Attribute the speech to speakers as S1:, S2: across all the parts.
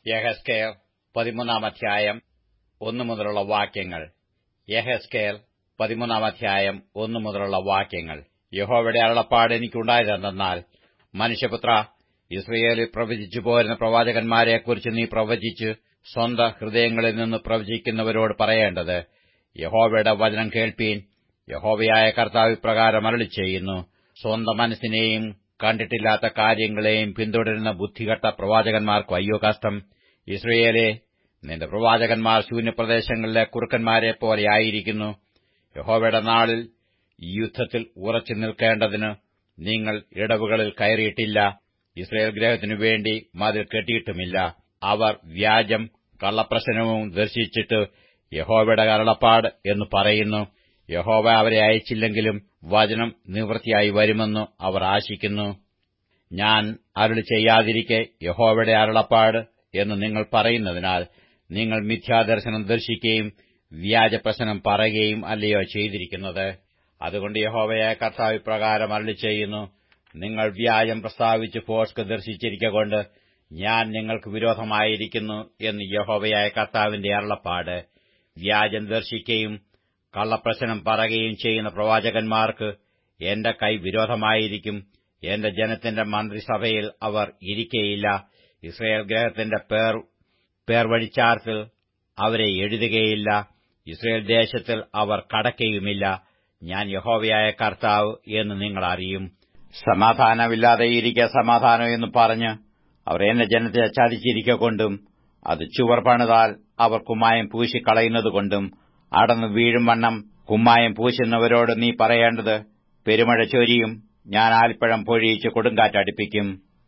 S1: യെഹെസ്കേൽ 13 അധ്യായം 1 മുതലുള്ള വാക്യങ്ങൾ. യെഹെസ്കേൽ 13 അധ്യായം 1 മുതലുള്ള വാക്യങ്ങൾ. യഹോവയുടെ അരുളപ്പാട് എനിക്കുണ്ടായതെന്നാൽ, മനുഷ്യപുത്ര, ഇസ്രയേലിൽ പ്രവചിച്ചു പോരുന്ന പ്രവാചകന്മാരെക്കുറിച്ച് നീ പ്രവചിച്ച് സ്വന്ത ഹൃദയങ്ങളിൽ നിന്ന് പ്രവചിക്കുന്നവരോട് പറയേണ്ടത്, യഹോവയുടെ വചനം കേൾപ്പീൻ. യഹോവയായ കർത്താവ് ഇപ്രകാരം അരുളിച്ചെയ്യുന്നു: സ്വന്തം മനസ്സിനെയും കണ്ടിട്ടില്ലാത്ത കാര്യങ്ങളെയും പിന്തുടരുന്ന ബുദ്ധികെട്ട പ്രവാചകന്മാർക്കു അയ്യോ കഷ്ടം. ഇസ്രയേലേ, നിന്റെ പ്രവാചകന്മാർ ശൂന്യപ്രദേശങ്ങളിലെ കുറുക്കന്മാരെപ്പോലെ ആയിരിക്കുന്നു. യഹോവയുടെ നാളിൽ യുദ്ധത്തിൽ ഉറച്ചു നിൽക്കേണ്ടതിന് നിങ്ങൾ ഇടവുകളിൽ കയറിയിട്ടില്ല. ഇസ്രയേൽ ഗൃഹത്തിനു വേണ്ടി മതിൽ കെട്ടിയിട്ടുമില്ല. അവർ വ്യാജം കള്ളപ്രശ്നവും ദർശിച്ചിട്ട് യഹോവയുടെ അരുളപ്പാട് എന്ന് പറയുന്നു. യഹോവ അവരെ അയച്ചില്ലെങ്കിലും വചനം നിവൃത്തിയായി വരുമെന്ന് അവർ ആശിക്കുന്നു. ഞാൻ അരുളി ചെയ്യാതിരിക്കെ യഹോവയുടെ അരുളപ്പാട് എന്ന് നിങ്ങൾ പറയുന്നതിനാൽ നിങ്ങൾ മിഥ്യാദർശനം ദർശിക്കുകയും വ്യാജപ്രശ്നം പറയുകയും അല്ലയോ ചെയ്തിരിക്കുന്നത്. അതുകൊണ്ട് യഹോവയായ കർത്താവ് ഇപ്രകാരം അരുളിച്ചെയ്യുന്നു: നിങ്ങൾ വ്യാജം പ്രസ്താവിച്ച് ഭോഷ്ക് ദർശിച്ചിരിക്കൊണ്ട് ഞാൻ നിങ്ങൾക്ക് വിരോധമായിരിക്കുന്നു എന്ന് യഹോവയായ കർത്താവിന്റെ അരുളപ്പാട്. വ്യാജം ദർശിക്കുകയും കള്ളപ്രശ്നം പറയുകയും ചെയ്യുന്ന പ്രവാചകന്മാർക്ക് എന്റെ കൈ വിരോധമായിരിക്കും. എന്റെ ജനത്തിന്റെ മന്ത്രിസഭയിൽ അവർ ഇരിക്കയില്ല. ഇസ്രയേൽ ഗൃഹത്തിന്റെ പേർവഴിച്ചാർത്തിൽ അവരെ എഴുതുകയില്ല. ഇസ്രയേൽ ദേശത്തിൽ അവർ കടക്കയുമില്ല. ഞാൻ യഹോവയായ കർത്താവ് എന്ന് നിങ്ങൾ അറിയും. സമാധാനമില്ലാതെയിരിക്കെ സമാധാനം എന്ന് പറഞ്ഞ് അവർ എന്റെ ജനത്തെ ചതിച്ചിരിക്കൊണ്ടും അത് ചുവർ പണിതാൽ അവർ കുമ്മായം പൂശിക്കളയുന്നതുകൊണ്ടും അടന്നു വീഴും വണ്ണം കുമ്മായം പൂശുന്നവരോട് നീ പറയേണ്ടത്, പെരുമഴ ചൊരിയും, ഞാൻ ആലിപ്പഴം പൊഴിയിച്ച് കൊടുങ്കാറ്റടിപ്പിക്കും.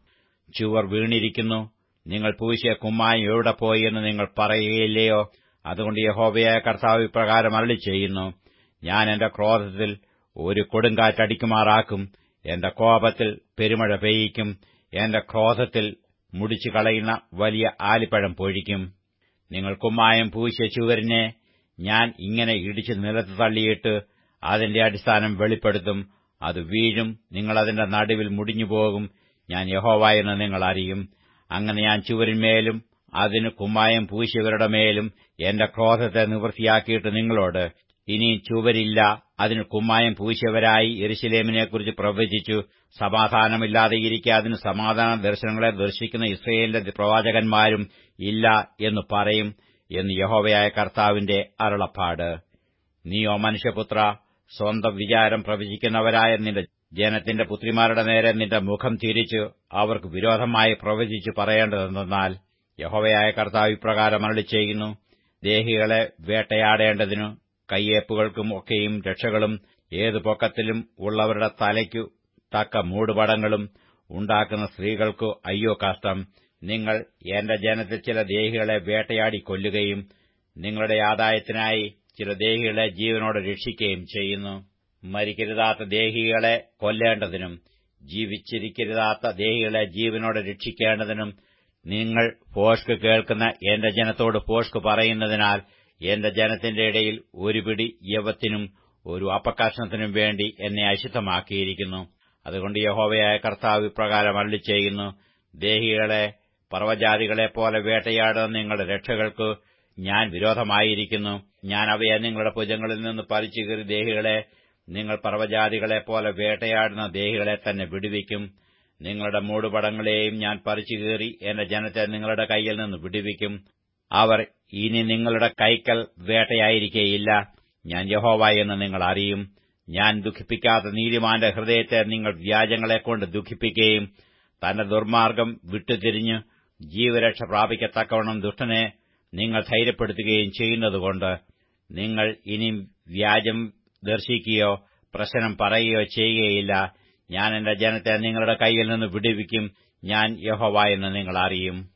S1: ചുവർ വീണിരിക്കുന്നു, നിങ്ങൾ പൂശിയ കുമ്മായം എവിടെ പോയി എന്ന് നിങ്ങൾ പറയുകയില്ലയോ? അതുകൊണ്ട് യഹോവയായ കർത്താവ് ഇപ്രകാരം അരുളിച്ചെയ്യുന്നു: ഞാൻ എന്റെ ക്രോധത്തിൽ ഒരു കൊടുങ്കാറ്റടിക്കുമാറാക്കും. എന്റെ കോപത്തിൽ പെരുമഴ പെയ്യിക്കും. എന്റെ ക്രോധത്തിൽ മുടിച്ചു കളയുന്ന വലിയ ആലിപ്പഴം പൊഴിക്കും. നിങ്ങൾ കുമ്മായം പൂശിയ ചുവരിനെ ഞാൻ ഇങ്ങനെ ഇടിച്ച് നിലത്ത് തള്ളിയിട്ട് അതിന്റെ അടിസ്ഥാനം വെളിപ്പെടുത്തും. അത് വീഴും, നിങ്ങൾ അതിന്റെ നടുവിൽ മുടിഞ്ഞുപോകും. ഞാൻ യഹോവ എന്ന് നിങ്ങൾ അറിയും. അങ്ങനെ ഞാൻ ചുവരിന്മേലും അതിന് കുമ്മായം പൂശിയവരുടെ മേലും എന്റെ ക്രോധത്തെ നിവൃത്തിയാക്കിയിട്ട് നിങ്ങളോട്, ഇനി ചുവരില്ല, അതിന് കുമ്മായം പൂശിയവരായി യെരൂശലേമിനെക്കുറിച്ച് പ്രവചിച്ചു സമാധാനമില്ലാതെയിരിക്കെ അതിന് സമാധാന ദർശനങ്ങളെ ദർശിക്കുന്ന ഇസ്രയേലിന്റെ പ്രവാചകന്മാരും ഇല്ല എന്ന് പറയും എന്ന് യഹോവയായ കർത്താവിന്റെ അരുളപ്പാട്. നീയോ മനുഷ്യപുത്ര, സ്വന്തം വിചാരം പ്രവചിക്കുന്നവരായ നിന്റെ ജനത്തിന്റെ പുത്രിമാരുടെ നേരെ നിന്റെ മുഖം തിരിച്ച് അവർക്ക് വിരോധമായി പ്രവചിച്ചു പറയേണ്ടതെന്നാൽ, യഹോവയായ കർത്താവ് ഇപ്രകാരം അരുളിച്ചെയ്യുന്നു: ദേഹികളെ വേട്ടയാടേണ്ടതിനു കയ്യേപ്പുകൾക്കും ഒക്കെയും രക്ഷകളും ഏതു പൊക്കത്തിലും ഉള്ളവരുടെ തലയ്ക്കു തക്ക മൂടുപടങ്ങളും ഉണ്ടാക്കുന്ന സ്ത്രീകൾക്കു അയ്യോ കഷ്ടം. നിങ്ങൾ എന്റെ ജനത്തിൽ ചില ദേഹികളെ വേട്ടയാടി കൊല്ലുകയും നിങ്ങളുടെ ആദായത്തിനായി ചില ദേഹികളെ ജീവനോടെ രക്ഷിക്കുകയും ചെയ്യുന്നു. മരിക്കരുതാത്ത ദേഹികളെ കൊല്ലേണ്ടതിനും ജീവിച്ചിരിക്കരുതാത്ത ദേഹികളെ ജീവനോടെ രക്ഷിക്കേണ്ടതിനും നിങ്ങൾ ഭോഷ്ക് കേൾക്കുന്ന എന്റെ ജനത്തോട് ഭോഷ്ക് പറയുന്നതിനാൽ എന്റെ ജനത്തിന്റെ ഇടയിൽ ഒരു പിടി യവത്തിനും ഒരു അപ്പക്കഷണത്തിനും വേണ്ടി എന്നെ അശുദ്ധമാക്കിയിരിക്കുന്നു. അതുകൊണ്ട് യഹോവയായ കർത്താവ് ഇപ്രകാരം അരുളിച്ചെയ്യുന്നു: ദേഹികളെ പർവ്വജാതികളെപ്പോലെ വേട്ടയാടുന്ന നിങ്ങളുടെ രക്ഷകൾക്ക് ഞാൻ വിരോധമായിരിക്കുന്നു. ഞാൻ അവയെ നിങ്ങളുടെ ഭുജങ്ങളിൽ നിന്ന് പറിച്ചു കീറി ദേഹികളെ നിങ്ങൾ പർവ്വജാതികളെപ്പോലെ വേട്ടയാടുന്ന ദേഹികളെ തന്നെ വിടുവിക്കും. നിങ്ങളുടെ മൂടുപടങ്ങളെയും ഞാൻ പറിച്ചു കീറി എന്റെ ജനത്തെ നിങ്ങളുടെ കൈയിൽ നിന്ന് വിടുവിക്കും. അവർ ഇനി നിങ്ങളുടെ കൈക്കൽ വേട്ടയായിരിക്കയില്ല. ഞാൻ യഹോവ എന്ന് നിങ്ങൾ അറിയും. ഞാൻ ദുഃഖിപ്പിക്കാത്ത നീതിമാന്റെ ഹൃദയത്തെ നിങ്ങൾ വ്യാജങ്ങളെക്കൊണ്ട് ദുഃഖിപ്പിക്കുകയും തന്റെ ദുർമാർഗ്ഗം വിട്ടുതിരിഞ്ഞ് ജീവരക്ഷ പ്രാപിക്കത്തക്കവണ്ണം ദുഷ്ടനെ നിങ്ങൾ ധൈര്യപ്പെടുത്തുകയും ചെയ്യുന്നതുകൊണ്ട് നിങ്ങൾ ഇനി വ്യാജം ദർശിക്കുകയോ പ്രശ്നം പറയുകയോ ചെയ്യുകയില്ല. ഞാൻ എന്റെ ജനത്തെ നിങ്ങളുടെ കൈയിൽ നിന്ന് വിടുവിക്കും. ഞാൻ യഹോവ എന്ന് നിങ്ങൾ അറിയും.